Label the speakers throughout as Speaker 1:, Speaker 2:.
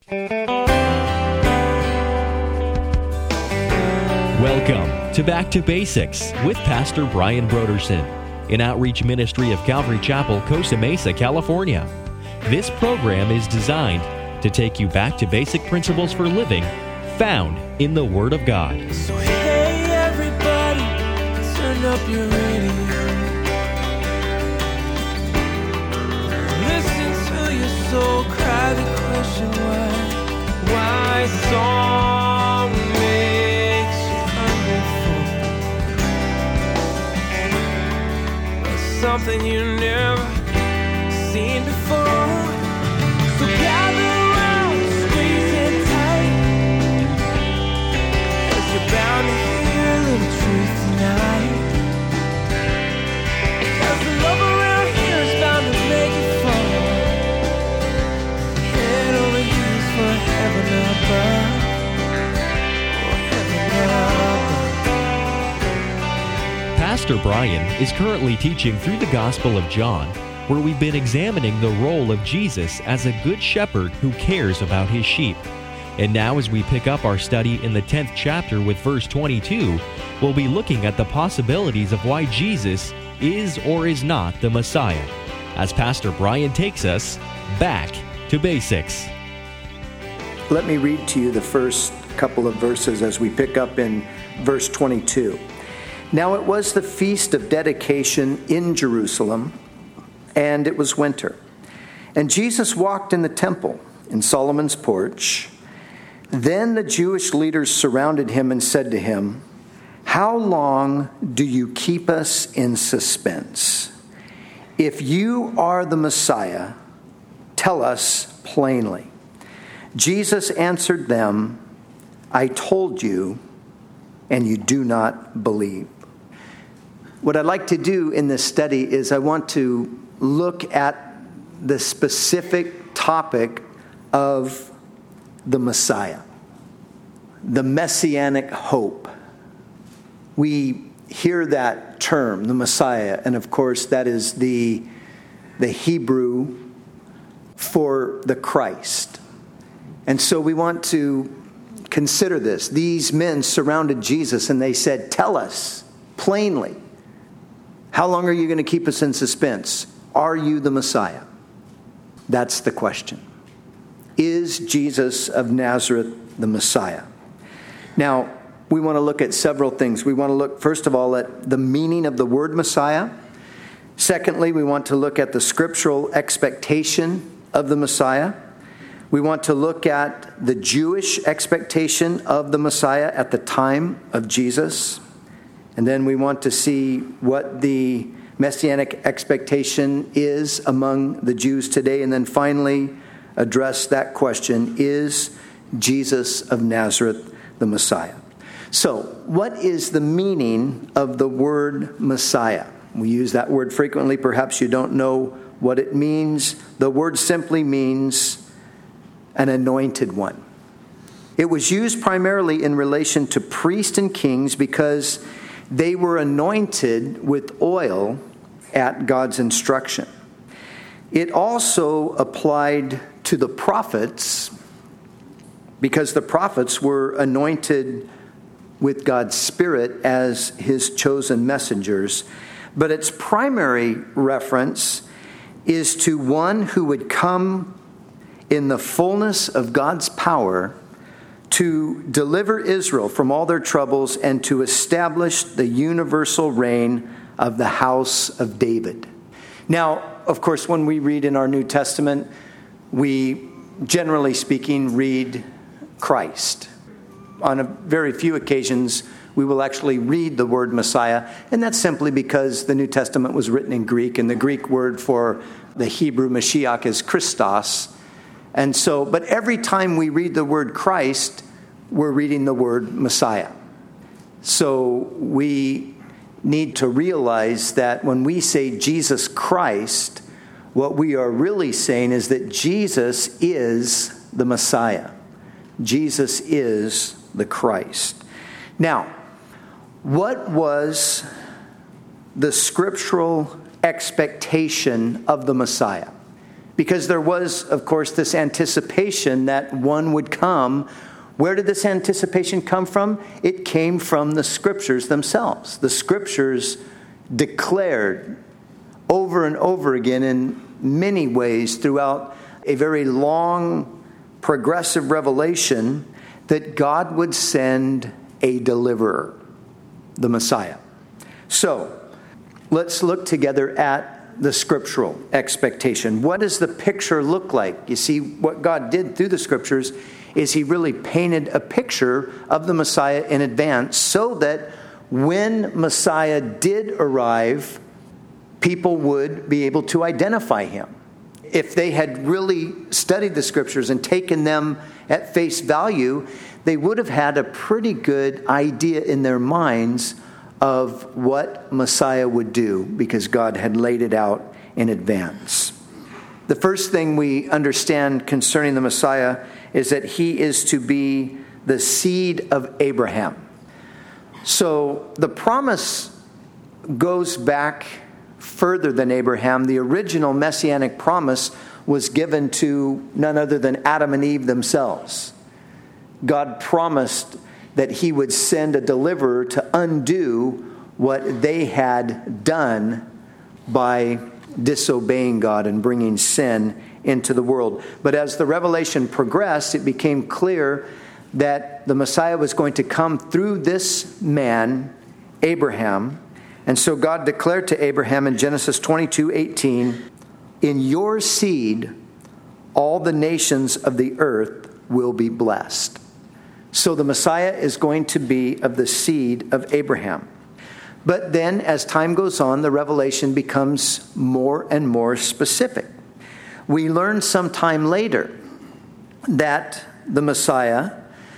Speaker 1: Welcome to Back to Basics with Pastor Brian Broderson, an outreach ministry of Calvary Chapel, Costa Mesa, California. This program is designed to take you back to basic principles for living found in the Word of God.
Speaker 2: So hey everybody, turn up your radio. Listen to your soul cry the question why song makes you hungry for something you never seen before. So gather around, squeeze in tight, 'cause you're bound to hear a little truth tonight. 'Cause the love around here is bound to make you fall. Head over heels for heaven above. Oh, heaven above.
Speaker 1: Pastor Brian is currently teaching through the Gospel of John, where we've been examining the role of Jesus as a good shepherd who cares about his sheep. And now as we pick up our study in the 10th chapter with verse 22, we'll be looking at the possibilities of why Jesus is or is not the Messiah, as Pastor Brian takes us back to basics.
Speaker 3: Let me read to you the first couple of verses as we pick up in verse 22. Now it was the feast of dedication in Jerusalem, and it was winter. And Jesus walked in the temple in Solomon's porch. Then the Jewish leaders surrounded him and said to him, "How long do you keep us in suspense? If you are the Messiah, tell us plainly." Jesus answered them, "I told you, and you do not believe." What I'd like to do in this study is I want to look at the specific topic of the Messiah, the messianic hope. We hear that term, the Messiah, and of course that is the Hebrew for the Christ. And so we want to consider this. These men surrounded Jesus and they said, "Tell us plainly, how long are you going to keep us in suspense? Are you the Messiah?" That's the question. Is Jesus of Nazareth the Messiah? Now, we want to look at several things. We want to look, first of all, at the meaning of the word Messiah. Secondly, we want to look at the scriptural expectation of the Messiah. We want to look at the Jewish expectation of the Messiah at the time of Jesus. And then we want to see what the messianic expectation is among the Jews today. And then finally, address that question, is Jesus of Nazareth the Messiah? So, what is the meaning of the word Messiah? We use that word frequently. Perhaps you don't know what it means. The word simply means an anointed one. It was used primarily in relation to priests and kings because they were anointed with oil at God's instruction. It also applied to the prophets because the prophets were anointed with God's Spirit as his chosen messengers. But its primary reference is to one who would come in the fullness of God's power to deliver Israel from all their troubles and to establish the universal reign of the house of David. Now, of course, when we read in our New Testament, we, generally speaking, read Christ. On a very few occasions, we will actually read the word Messiah, and that's simply because the New Testament was written in Greek, and the Greek word for the Hebrew Mashiach is Christos. And so, but every time we read the word Christ, we're reading the word Messiah. So we need to realize that when we say Jesus Christ, what we are really saying is that Jesus is the Messiah. Jesus is the Christ. Now, what was the scriptural expectation of the Messiah? because there was, of course, this anticipation that one would come. Where did this anticipation come from? It came from the Scriptures themselves. The Scriptures declared over and over again in many ways throughout a very long, progressive revelation that God would send a deliverer, the Messiah. So, let's look together at the scriptural expectation. What does the picture look like? You see, what God did through the Scriptures is He really painted a picture of the Messiah in advance so that when Messiah did arrive, people would be able to identify Him. If they had really studied the Scriptures and taken them at face value, they would have had a pretty good idea in their minds of what Messiah would do because God had laid it out in advance. The first thing we understand concerning the Messiah is that He is to be the seed of Abraham. So the promise goes back further than Abraham. The original messianic promise was given to none other than Adam and Eve themselves. God promised that He would send a deliverer to undo what they had done by disobeying God and bringing sin into the world. But as the revelation progressed, it became clear that the Messiah was going to come through this man, Abraham. And so God declared to Abraham in Genesis 22:18, "In your seed, all the nations of the earth will be blessed." So the Messiah is going to be of the seed of Abraham. But then, as time goes on, the revelation becomes more and more specific. We learn sometime later that the Messiah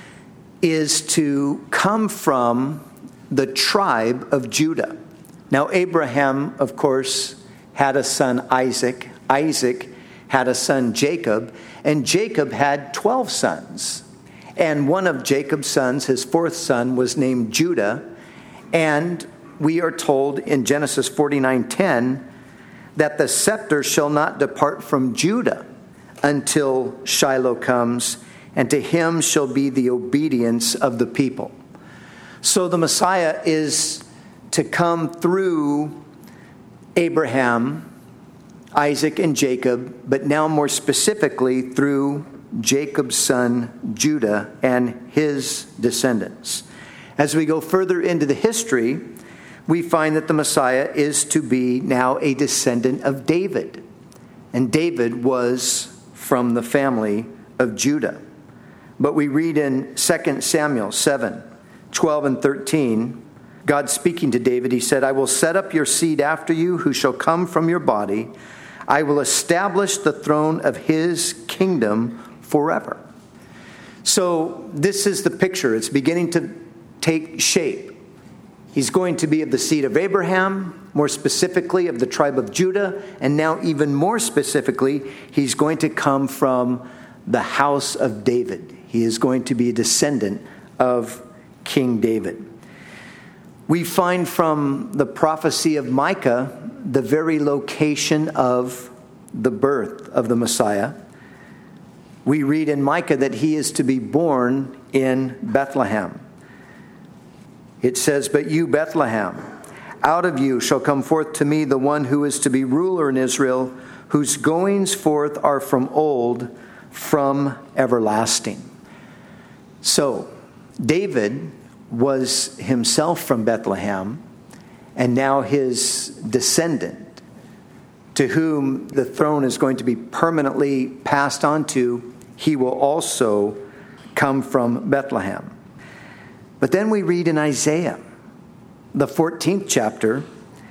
Speaker 3: is to come from the tribe of Judah. Now, Abraham, of course, had a son Isaac. Isaac had a son Jacob, and Jacob had 12 sons. And one of Jacob's sons, his fourth son, was named Judah. And we are told in Genesis 49:10 that the scepter shall not depart from Judah until Shiloh comes, and to him shall be the obedience of the people. So the Messiah is to come through Abraham, Isaac, and Jacob, but now more specifically through Jacob's son Judah and his descendants. As we go further into the history, we find that the Messiah is to be now a descendant of David. And David was from the family of Judah. But we read in 2 Samuel 7:12 and 13, God speaking to David, He said, "I will set up your seed after you, who shall come from your body. I will establish the throne of his kingdom forever." So this is the picture. It's beginning to take shape. He's going to be of the seed of Abraham, more specifically of the tribe of Judah, and now even more specifically, He's going to come from the house of David. He is going to be a descendant of King David. We find from the prophecy of Micah the very location of the birth of the Messiah. We read in Micah that He is to be born in Bethlehem. It says, "But you, Bethlehem, out of you shall come forth to me the one who is to be ruler in Israel, whose goings forth are from old, from everlasting." So, David was himself from Bethlehem, and now his descendant, to whom the throne is going to be permanently passed on to, he will also come from Bethlehem. But then we read in Isaiah, the 14th chapter,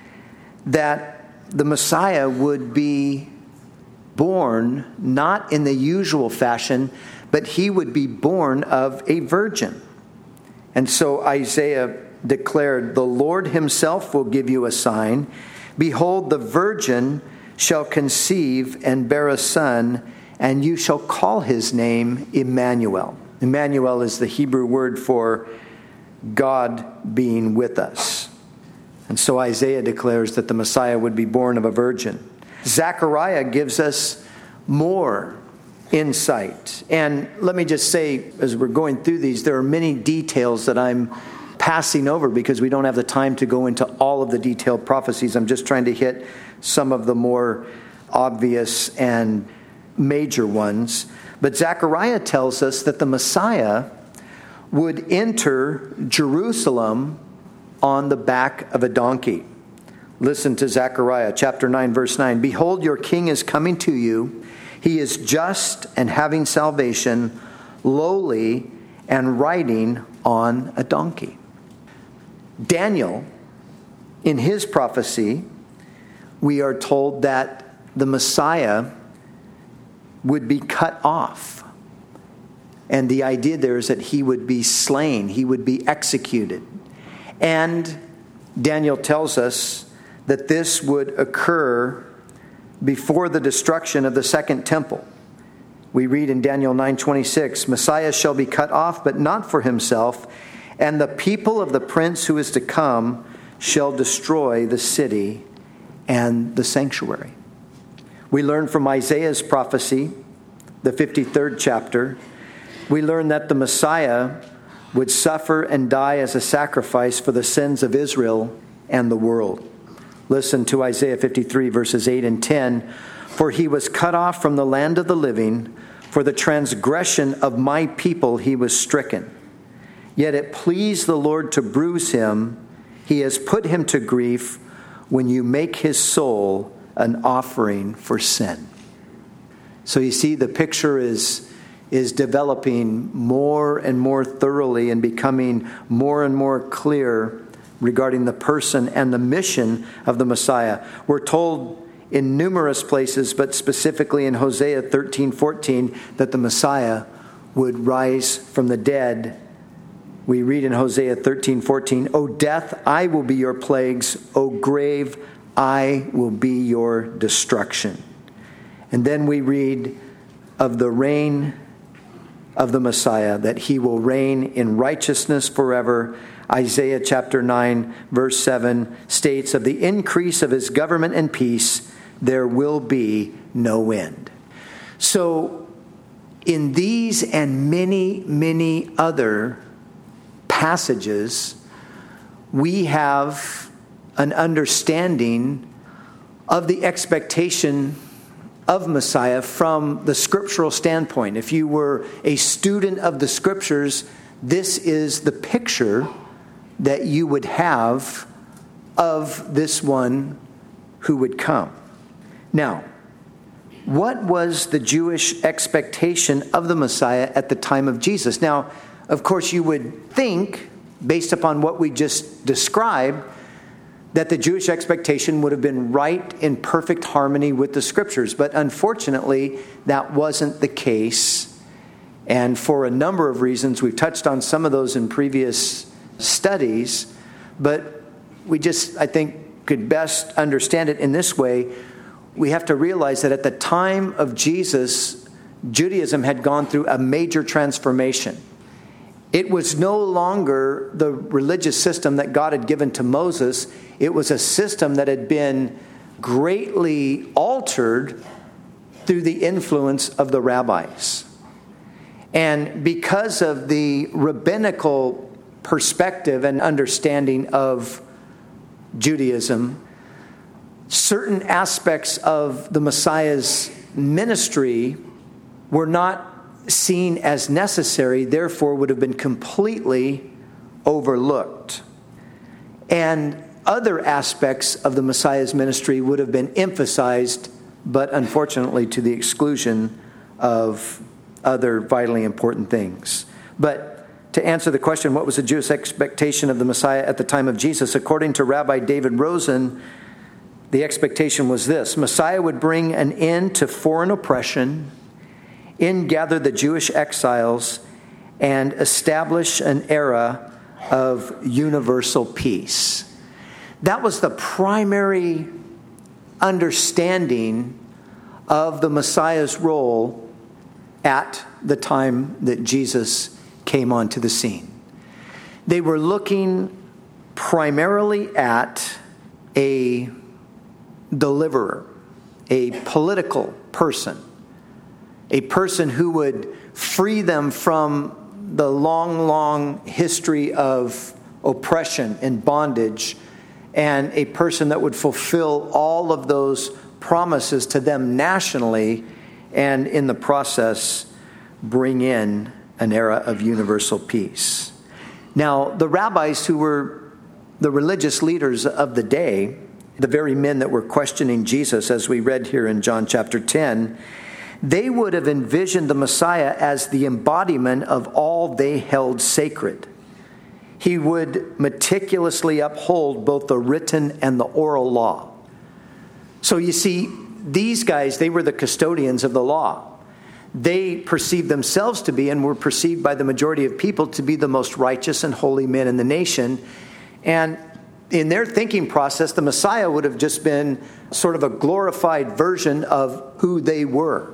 Speaker 3: that the Messiah would be born not in the usual fashion, but He would be born of a virgin. And so Isaiah declared, "The Lord Himself will give you a sign. Behold, the virgin shall conceive and bear a son, and you shall call his name Emmanuel." Emmanuel is the Hebrew word for God being with us. And so Isaiah declares that the Messiah would be born of a virgin. Zechariah gives us more insight. And let me just say, as we're going through these, there are many details that I'm passing over because we don't have the time to go into all of the detailed prophecies. I'm just trying to hit some of the more obvious and major ones. But Zechariah tells us that the Messiah would enter Jerusalem on the back of a donkey. Listen to Zechariah chapter 9, verse 9. Behold, your king is coming to you. He is just and having salvation, lowly and riding on a donkey. Daniel, in his prophecy, we are told that the Messiah would be cut off. And the idea there is that he would be slain, he would be executed. And Daniel tells us that this would occur before the destruction of the second temple. We read in Daniel 9:26, Messiah shall be cut off, but not for himself, and the people of the prince who is to come shall destroy the city and the sanctuary. We learn from Isaiah's prophecy, the 53rd chapter, we learn that the Messiah would suffer and die as a sacrifice for the sins of Israel and the world. Listen to Isaiah 53, verses 8 and 10. For he was cut off from the land of the living. For the transgression of my people he was stricken. Yet it pleased the Lord to bruise him. He has put him to grief when you make his soul an offering for sin. So you see, the picture is developing more and more thoroughly and becoming more and more clear regarding the person and the mission of the Messiah. We're told in numerous places, but specifically in Hosea 13:14, that the Messiah would rise from the dead. We read in Hosea 13:14, O death, I will be your plagues. O grave, I will be your destruction. And then we read of the reign of the Messiah, that he will reign in righteousness forever. Isaiah chapter 9, verse 7 states, of the increase of his government and peace, there will be no end. So, in these and many, many other passages, we have an understanding of the expectation of Messiah from the scriptural standpoint. If you were a student of the scriptures, this is the picture that you would have of this one who would come. Now, what was the Jewish expectation of the Messiah at the time of Jesus? Now, of course, you would think, based upon what we just described, that the Jewish expectation would have been right in perfect harmony with the scriptures. But unfortunately, that wasn't the case. And for a number of reasons, we've touched on some of those in previous studies, but we just, I think, could best understand it in this way. We have to realize that at the time of Jesus, Judaism had gone through a major transformation. It was no longer the religious system that God had given to Moses. It was a system that had been greatly altered through the influence of the rabbis. And because of the rabbinical perspective and understanding of Judaism, certain aspects of the Messiah's ministry were not seen as necessary, therefore would have been completely overlooked. And other aspects of the Messiah's ministry would have been emphasized, but unfortunately to the exclusion of other vitally important things. But to answer the question, what was the Jewish expectation of the Messiah at the time of Jesus? According to Rabbi David Rosen, the expectation was this: Messiah would bring an end to foreign oppression, ingather the Jewish exiles, and establish an era of universal peace. That was the primary understanding of the Messiah's role at the time that Jesus came onto the scene. They were looking primarily at a deliverer, a political person a person who would free them from the long, long history of oppression and bondage, and a person that would fulfill all of those promises to them nationally, and in the process bring in an era of universal peace. Now, the rabbis who were the religious leaders of the day, the very men that were questioning Jesus, as we read here in John chapter 10, they would have envisioned the Messiah as the embodiment of all they held sacred. He would meticulously uphold both the written and the oral law. So you see, these guys, they were the custodians of the law. They perceived themselves to be, and were perceived by the majority of people to be, the most righteous and holy men in the nation. And in their thinking process, the Messiah would have just been sort of a glorified version of who they were.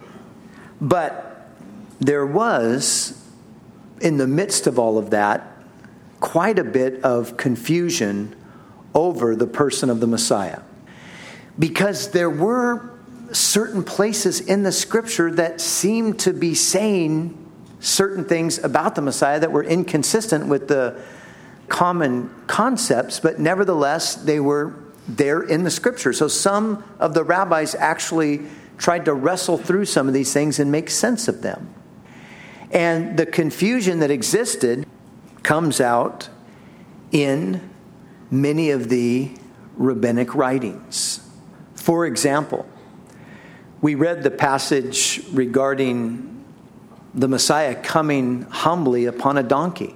Speaker 3: But there was, in the midst of all of that, quite a bit of confusion over the person of the Messiah. Because there were certain places in the Scripture that seemed to be saying certain things about the Messiah that were inconsistent with the common concepts, but nevertheless, they were there in the Scripture. So some of the rabbis actually tried to wrestle through some of these things and make sense of them. And the confusion that existed comes out in many of the rabbinic writings. For example, we read the passage regarding the Messiah coming humbly upon a donkey.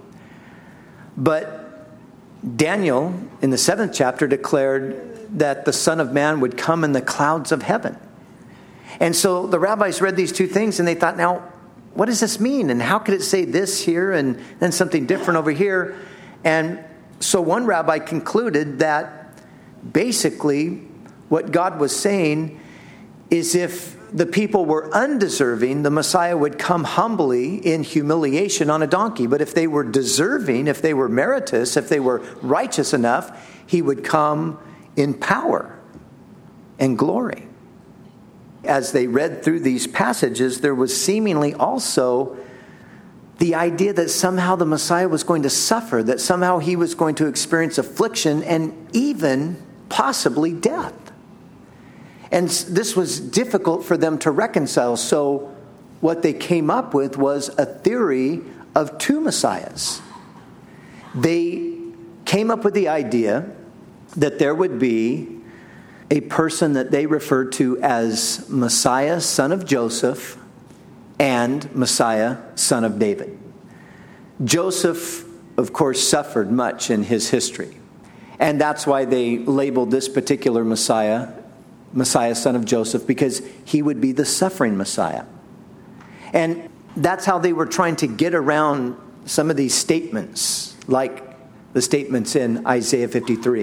Speaker 3: But Daniel, in the 7th chapter, declared that the Son of Man would come in the clouds of heaven. And so the rabbis read these two things and they thought, now, what does this mean? And how could it say this here and then something different over here? And so one rabbi concluded that basically what God was saying is, if the people were undeserving, the Messiah would come humbly in humiliation on a donkey. But if they were deserving, if they were meritorious, if they were righteous enough, he would come in power and glory. As they read through these passages, there was seemingly also the idea that somehow the Messiah was going to suffer, that somehow he was going to experience affliction and even possibly death. And this was difficult for them to reconcile. So what they came up with was a theory of two Messiahs. They came up with the idea that there would be a person that they referred to as Messiah, son of Joseph, and Messiah, son of David. Joseph, of course, suffered much in his history. And that's why they labeled this particular Messiah, Messiah, son of Joseph, because he would be the suffering Messiah. And that's how they were trying to get around some of these statements, like the statements in Isaiah 53.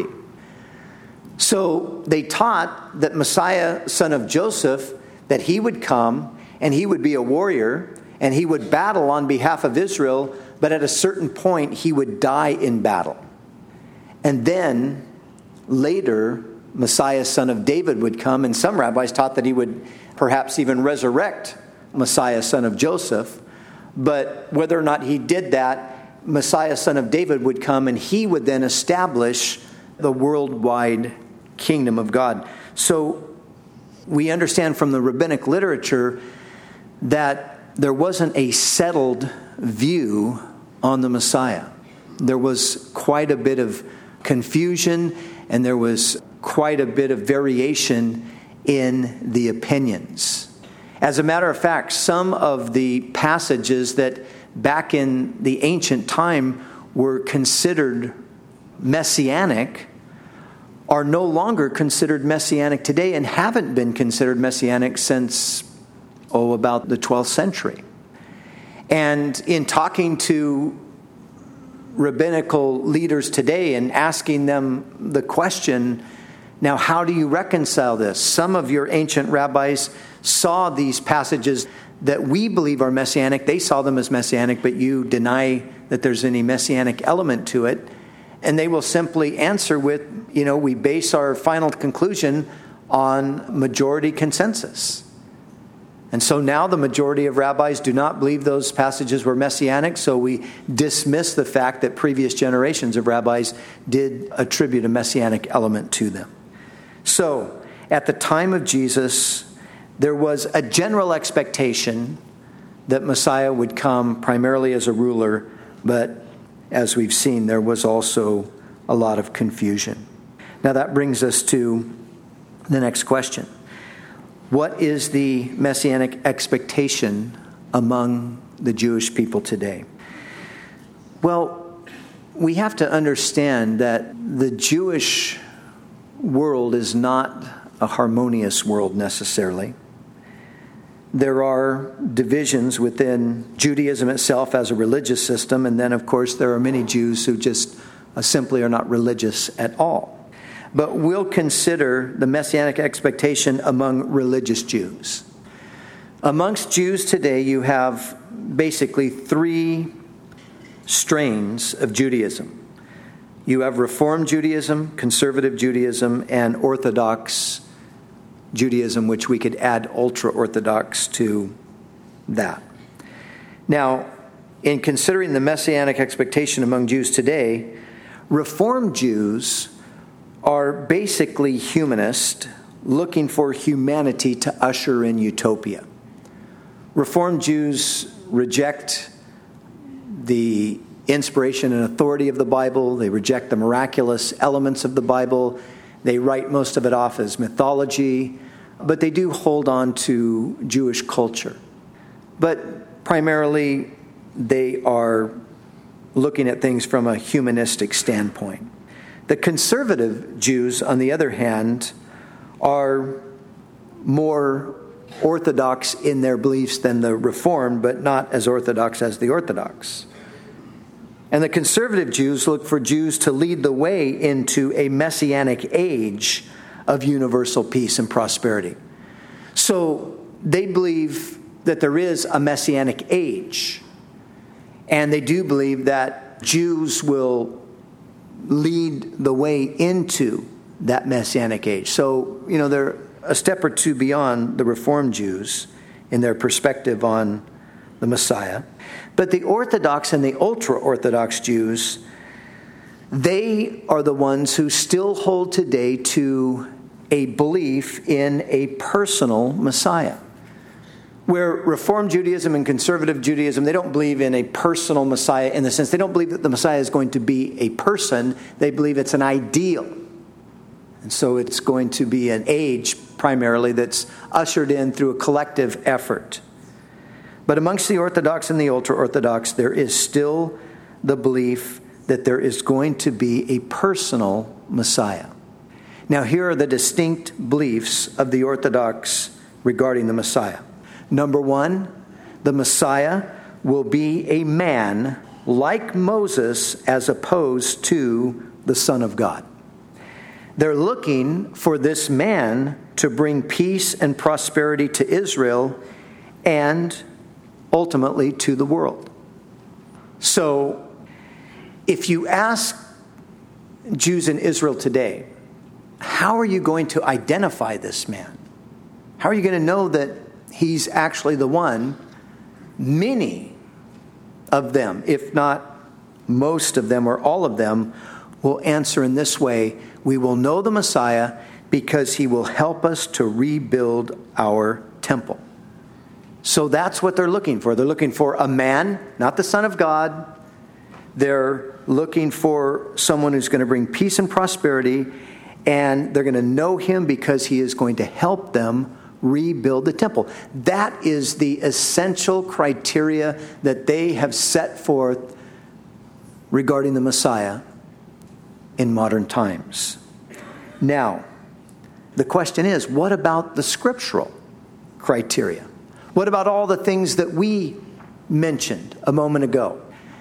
Speaker 3: So they taught that Messiah, son of Joseph, that he would come and he would be a warrior and he would battle on behalf of Israel, but at a certain point he would die in battle. And then later, Messiah, son of David, would come, and some rabbis taught that he would perhaps even resurrect Messiah, son of Joseph. But whether or not he did that, Messiah, son of David, would come and he would then establish the worldwide kingdom of God. So we understand from the rabbinic literature that there wasn't a settled view on the Messiah. There was quite a bit of confusion, and there was quite a bit of variation in the opinions. As a matter of fact, some of the passages that back in the ancient time were considered messianic are no longer considered messianic today, and haven't been considered messianic since, about the 12th century. And in talking to rabbinical leaders today and asking them the question, now how do you reconcile this? Some of your ancient rabbis saw these passages that we believe are messianic. They saw them as messianic, but you deny that there's any messianic element to it. And they will simply answer with, we base our final conclusion on majority consensus. And so now the majority of rabbis do not believe those passages were messianic, so we dismiss the fact that previous generations of rabbis did attribute a messianic element to them. So, at the time of Jesus, there was a general expectation that Messiah would come primarily as a ruler, but as we've seen, there was also a lot of confusion. Now that brings us to the next question. What is the messianic expectation among the Jewish people today? Well, we have to understand that the Jewish world is not a harmonious world necessarily. There are divisions within Judaism itself as a religious system, and then, of course, there are many Jews who just simply are not religious at all. But we'll consider the messianic expectation among religious Jews. Amongst Jews today, you have basically three strains of Judaism. You have Reform Judaism, Conservative Judaism, and Orthodox Judaism, which we could add ultra-Orthodox to that. Now, in considering the messianic expectation among Jews today, Reform Jews are basically humanist, looking for humanity to usher in utopia. Reform Jews reject the inspiration and authority of the Bible. They reject the miraculous elements of the Bible. They write most of it off as mythology, but they do hold on to Jewish culture. But primarily, they are looking at things from a humanistic standpoint. The conservative Jews, on the other hand, are more orthodox in their beliefs than the Reformed, but not as orthodox as the Orthodox. And the conservative Jews look for Jews to lead the way into a messianic age of universal peace and prosperity. So they believe that there is a messianic age. And they do believe that Jews will lead the way into that messianic age. So, they're a step or two beyond the Reformed Jews in their perspective on the Messiah. But the Orthodox and the ultra-Orthodox Jews, they are the ones who still hold today to a belief in a personal Messiah. Where Reform Judaism and Conservative Judaism, they don't believe in a personal Messiah in the sense they don't believe that the Messiah is going to be a person. They believe it's an ideal. And so it's going to be an age primarily that's ushered in through a collective effort. But amongst the Orthodox and the ultra-Orthodox, there is still the belief that there is going to be a personal Messiah. Now, here are the distinct beliefs of the Orthodox regarding the Messiah. Number one, the Messiah will be a man like Moses as opposed to the Son of God. They're looking for this man to bring peace and prosperity to Israel and ultimately to the world. So, if you ask Jews in Israel today, how are you going to identify this man? How are you going to know that he's actually the one? Many of them, if not most of them or all of them, will answer in this way: we will know the Messiah because he will help us to rebuild our temple. So that's what they're looking for. They're looking for a man, not the Son of God. They're looking for someone who's going to bring peace and prosperity, and they're going to know him because he is going to help them rebuild the temple. That is the essential criteria that they have set forth regarding the Messiah in modern times. Now, the question is, what about the scriptural criteria? What about all the things that we mentioned a moment ago?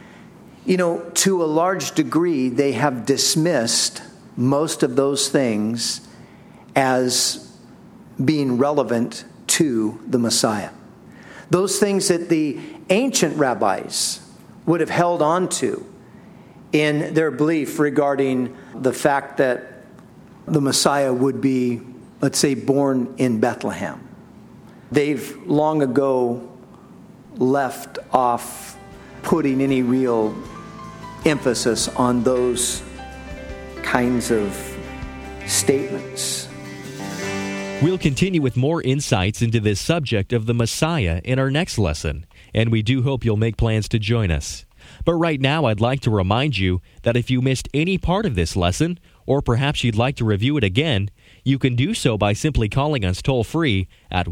Speaker 3: To a large degree, they have dismissed most of those things as being relevant to the Messiah. Those things that the ancient rabbis would have held on to in their belief regarding the fact that the Messiah would be, let's say, born in Bethlehem. they've long ago left off putting any real emphasis on those kinds of statements.
Speaker 1: We'll continue with more insights into this subject of the Messiah in our next lesson, and we do hope you'll make plans to join us. But right now, I'd like to remind you that if you missed any part of this lesson, or perhaps you'd like to review it again, you can do so by simply calling us toll-free at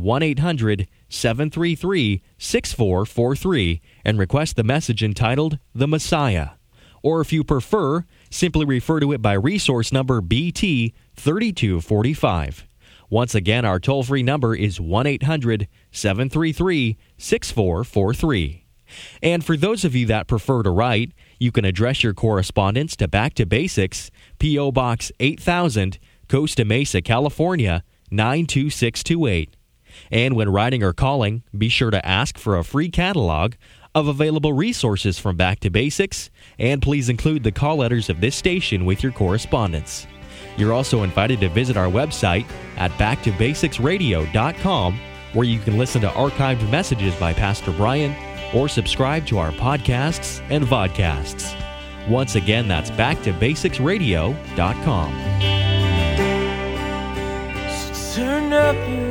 Speaker 1: 1-800-733-6443 and request the message entitled The Messiah. Or if you prefer, simply refer to it by resource number BT3245. Once again, our toll-free number is 1-800-733-6443. And for those of you that prefer to write, you can address your correspondence to Back to Basics, P.O. Box 8000, Costa Mesa, California, 92628. And when writing or calling, be sure to ask for a free catalog of available resources from Back to Basics, and please include the call letters of this station with your correspondence. You're also invited to visit our website at backtobasicsradio.com, where you can listen to archived messages by Pastor Brian or subscribe to our podcasts and vodcasts. Once again, that's backtobasicsradio.com.
Speaker 2: So turn up your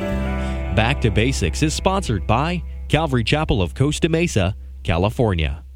Speaker 2: radio.
Speaker 1: Back to Basics is sponsored by Calvary Chapel of Costa Mesa, California.